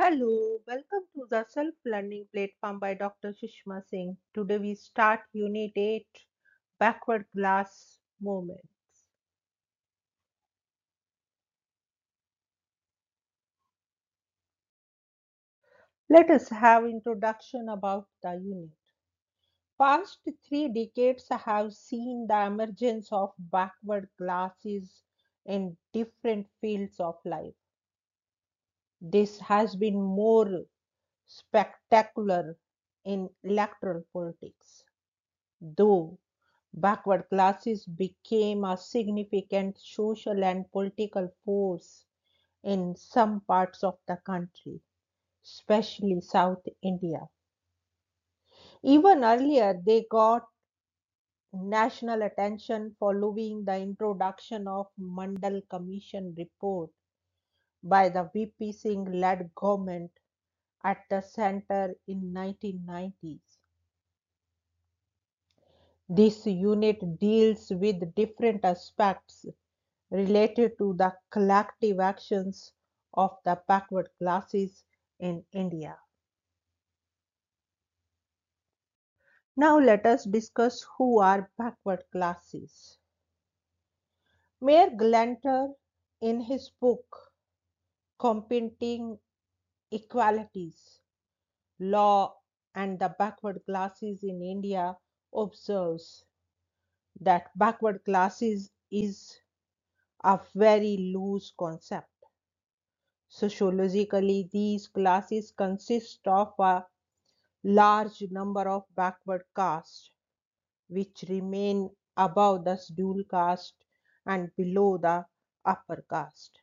Hello, welcome to the Self Learning Platform by Dr. Sushma Singh. Today we start Unit 8 Backward Class Movements. Let us have introduction about the unit. Past 3 decades have seen the emergence of backward classes in different fields of life. This has been more spectacular in electoral politics, though backward classes became a significant social and political force in some parts of the country, especially South India. Even earlier, they got national attention following the introduction of Mandal Commission report by the VP Singh led government at the center in 1990s. This unit deals with different aspects related to the collective actions of the backward classes in India. Now let us discuss who are backward classes. Mayor Glanter, in his book Competing Equalities, Law and the Backward Classes in India, observes that backward classes is a very loose concept. Sociologically, these classes consist of a large number of backward castes which remain above the scheduled caste and below the upper caste.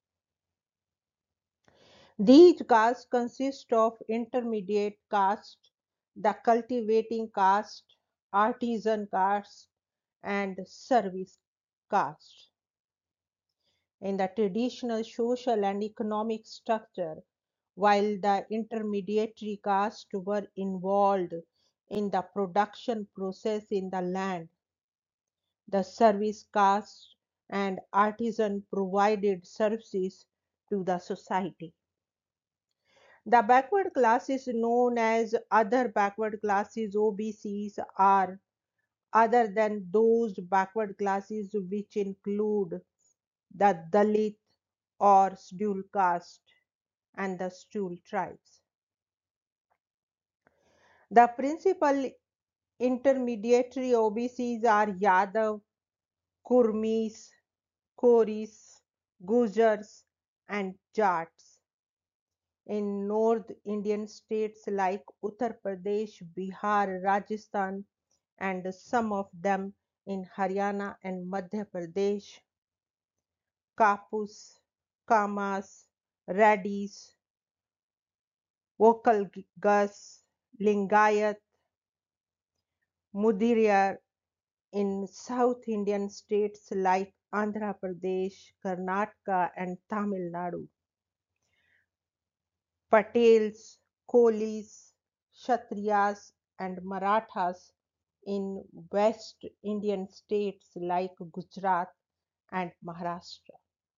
These castes consist of intermediate caste, the cultivating caste, artisan caste, and service caste. In the traditional social and economic structure, while the intermediary castes were involved in the production process in the land, the service caste and artisan provided services to the society. The backward classes known as other backward classes OBCs are other than those backward classes which include the Dalit or scheduled caste and the scheduled tribes. The principal intermediary OBCs are Yadav, Kurmis, Koris, Gujars, and Jats. In North Indian states like Uttar Pradesh, Bihar, Rajasthan, and some of them in Haryana and Madhya Pradesh, Kapus, Kamas, Reddis, Vokalgas, Lingayat, Mudiriyar in South Indian states like Andhra Pradesh, Karnataka, and Tamil Nadu. Patels, Kolis, Kshatriyas, and Marathas in West Indian states like Gujarat and Maharashtra.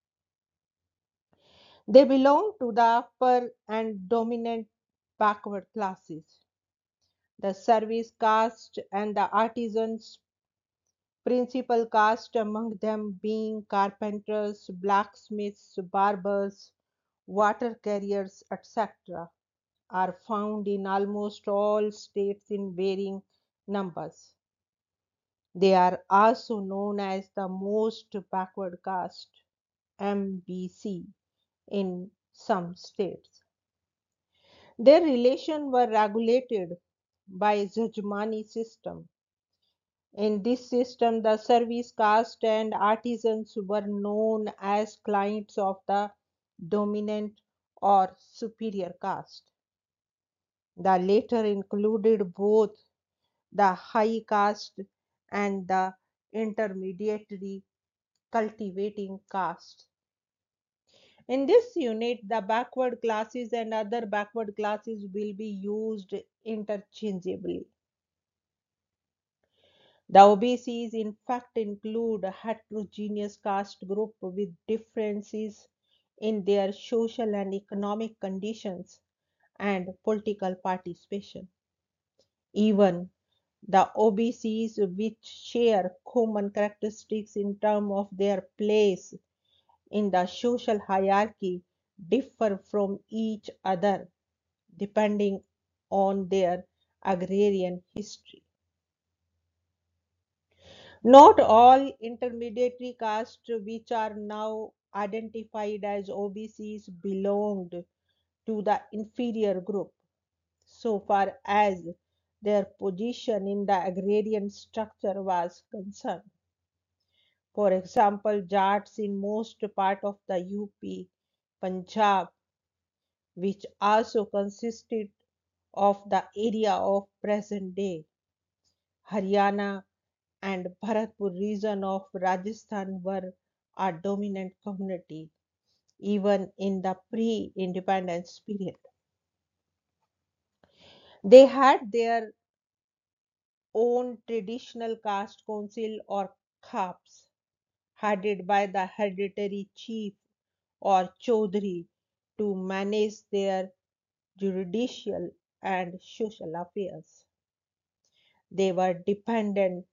They belong to the upper and dominant backward classes. The service caste and the artisans, principal caste among them being carpenters, blacksmiths, barbers, water carriers, etc., are found in almost all states in varying numbers. They are also known as the most backward caste (MBC) in some states. Their relations were regulated by Jajmani system. In this system, the service caste and artisans were known as clients of the dominant or superior caste. The latter included both the high caste and the intermediary cultivating caste. In this unit, the backward classes and other backward classes will be used interchangeably. The OBCs in fact include a heterogeneous caste group with differences in their social and economic conditions and political participation. Even the OBCs, which share common characteristics in terms of their place in the social hierarchy, differ from each other depending on their agrarian history. Not all intermediary castes which are now identified as OBCs belonged to the inferior group so far as their position in the agrarian structure was concerned. For example, Jats in most part of the UP, Punjab, which also consisted of the area of present day Haryana and Bharatpur region of Rajasthan were a dominant community even in the pre-independence period. They had their own traditional caste council or khaps headed by the hereditary chief or chaudhry to manage their judicial and social affairs. They were dependent,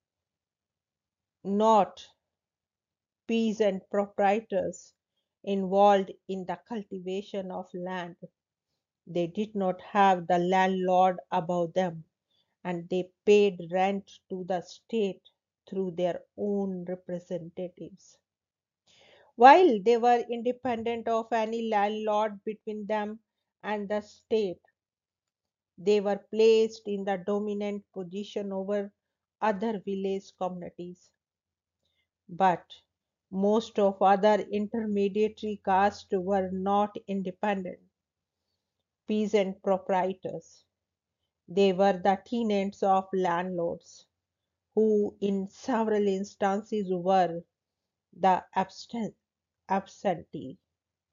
not peasant proprietors involved in the cultivation of land. They did not have the landlord above them, and they paid rent to the state through their own representatives. While they were independent of any landlord between them and the state, they were placed in the dominant position over other village communities. But most of other intermediary castes were not independent peasant proprietors. They were the tenants of landlords, who in several instances were the absentee.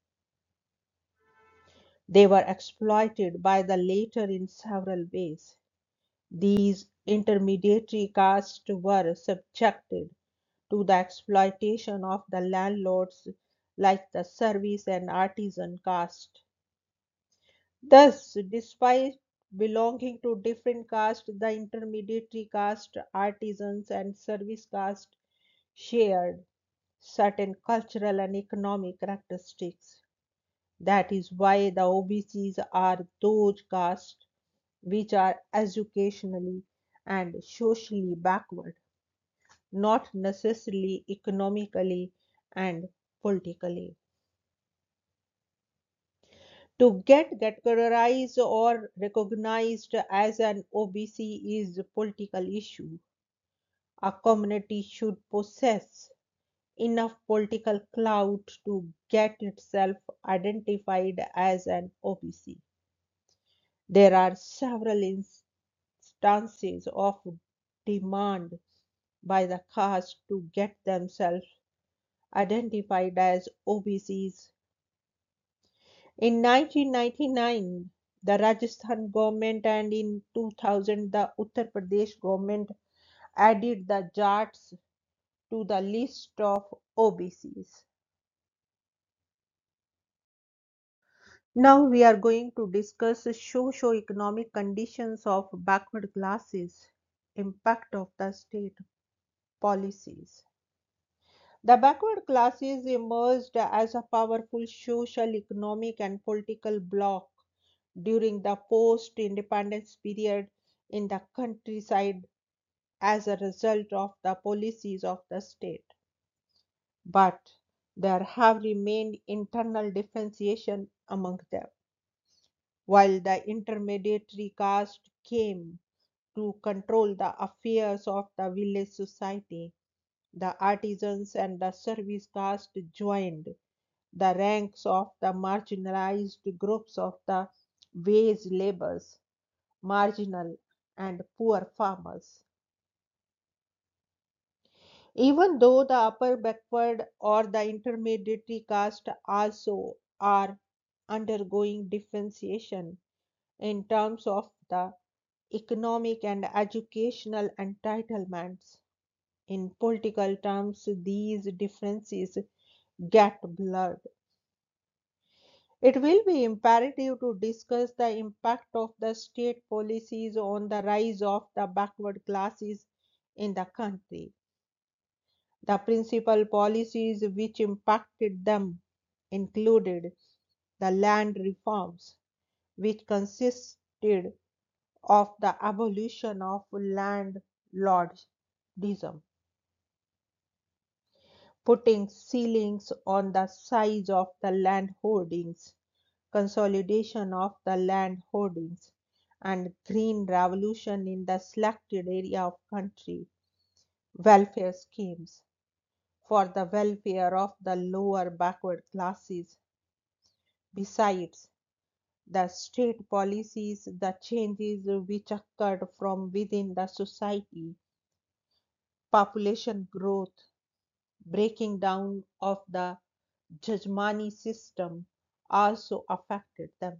They were exploited by the latter in several ways. These intermediary castes were subjected to the exploitation of the landlords like the service and artisan caste. Thus, despite belonging to different castes, the intermediary caste, artisans, and service caste shared certain cultural and economic characteristics. That is why the OBCs are those castes which are educationally and socially backward, not necessarily economically and politically. To get categorized or recognized as an OBC is a political issue. A community should possess enough political clout to get itself identified as an OBC. There are several instances of demand by the caste to get themselves identified as OBCs. In 1999, the Rajasthan government and in 2000, the Uttar Pradesh government added the Jats to the list of OBCs. Now we are going to discuss socio-economic conditions of backward classes, impact of the state policies. The backward classes emerged as a powerful social, economic, and political bloc during the post-independence period in the countryside as a result of the policies of the state. But there have remained internal differentiation among them. While the intermediary caste came to control the affairs of the village society, the artisans and the service caste joined the ranks of the marginalized groups of the wage laborers, marginal and poor farmers. Even though the upper backward or the intermediary caste also are undergoing differentiation in terms of the economic and educational entitlements. In political terms, these differences get blurred. It will be imperative to discuss the impact of the state policies on the rise of the backward classes in the country. The principal policies which impacted them included the land reforms, which consisted of the abolition of landlordism, putting ceilings on the size of the land holdings, consolidation of the land holdings, and green revolution in the selected area of country, welfare schemes for the welfare of the lower backward classes. Besides the state policies, the changes which occurred from within the society, population growth, breaking down of the Jajmani system also affected them.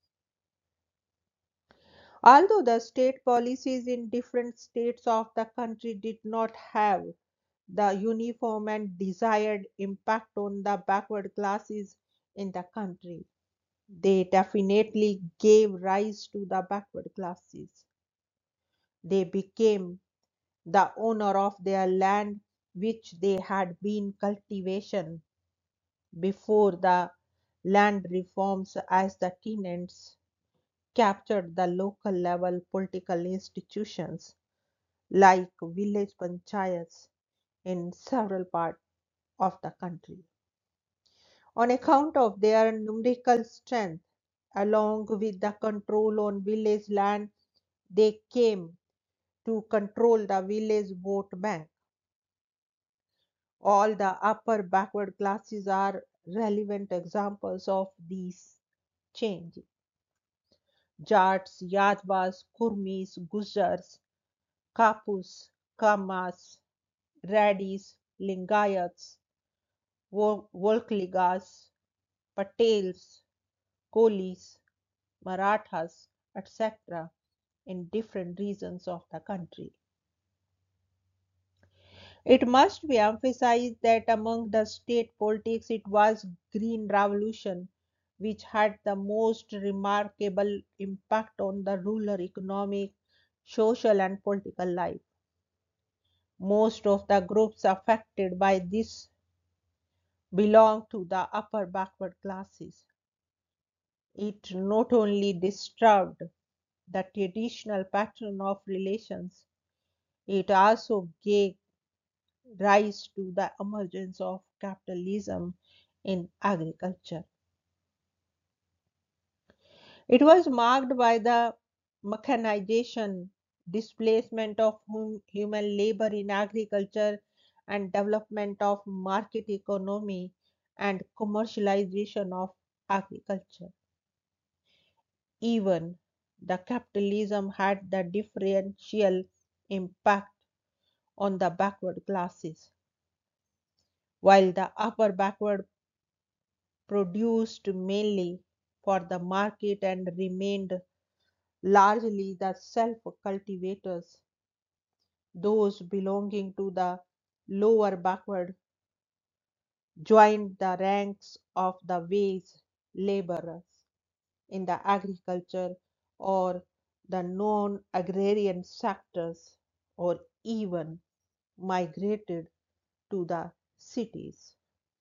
Although the state policies in different states of the country did not have the uniform and desired impact on the backward classes in the country, they definitely gave rise to the backward classes. They became the owner of their land which they had been cultivation before the land reforms as the tenants captured the local level political institutions like village panchayats in several parts of the country. On account of their numerical strength, along with the control on village land, they came to control the village vote bank. All the upper backward classes are relevant examples of these change. Jats, Yadvas, Kurmis, Gujars, Kapus, Kamas, Radis, Lingayats, Volkligas, Patels, Kolis, Marathas, etc., in different regions of the country. It must be emphasized that among the state politics it was Green Revolution which had the most remarkable impact on the rural economic, social and political life. Most of the groups affected by this belong to the upper backward classes. It not only disturbed the traditional pattern of relations, it also gave rise to the emergence of capitalism in agriculture. It was marked by the mechanization, displacement of human labor in agriculture, and development of market economy and commercialization of agriculture. Even the capitalism had the differential impact on the backward classes, while the upper backward produced mainly for the market and remained largely the self cultivators. Those belonging to the lower backward joined the ranks of the wage laborers in the agriculture or the non agrarian sectors or even migrated to the cities.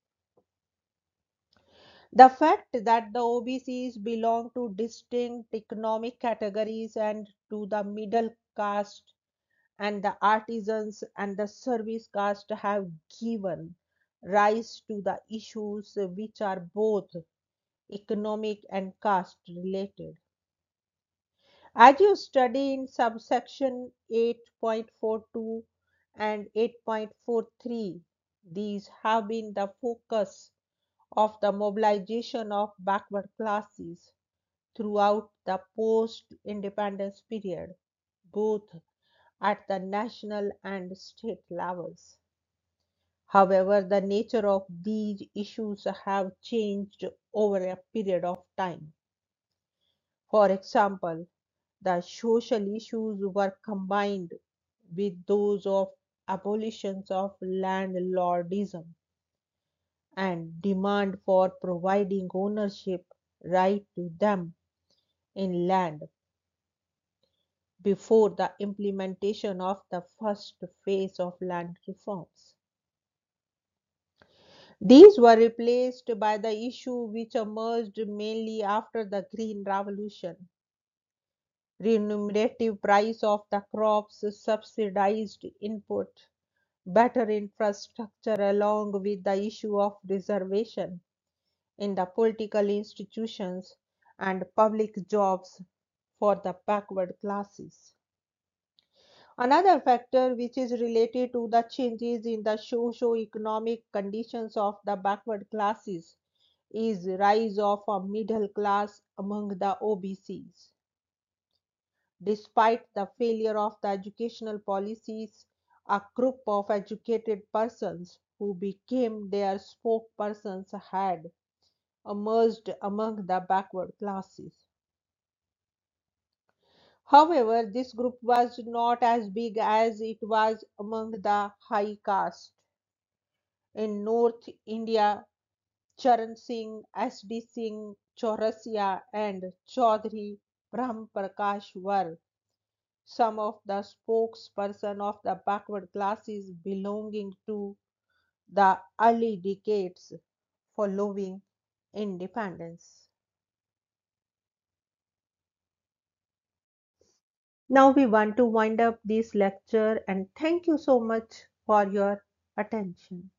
The fact that the OBCs belong to distinct economic categories and to the middle caste and the artisans and the service caste have given rise to the issues which are both economic and caste related. As you study in subsection 8.42 and 8.43, these have been the focus of the mobilization of backward classes throughout the post independence period, both at the national and state levels. However, the nature of these issues have changed over a period of time. For example, the social issues were combined with those of abolitions of landlordism and demand for providing ownership right to them in land before the implementation of the first phase of land reforms. These were replaced by the issue which emerged mainly after the Green Revolution: remunerative price of the crops, subsidized input, better infrastructure, along with the issue of reservation in the political institutions and public jobs for the backward classes. Another factor which is related to the changes in the socio-economic conditions of the backward classes is rise of a middle class among the OBCs. Despite the failure of the educational policies, a group of educated persons who became their spokespersons had emerged among the backward classes. However, this group was not as big as it was among the high caste. In North India, Charan Singh, S.D. Singh, Chaurasia, and Chaudhry Brahm Prakash were some of the spokespersons of the backward classes belonging to the early decades following independence. Now we want to wind up this lecture and thank you so much for your attention.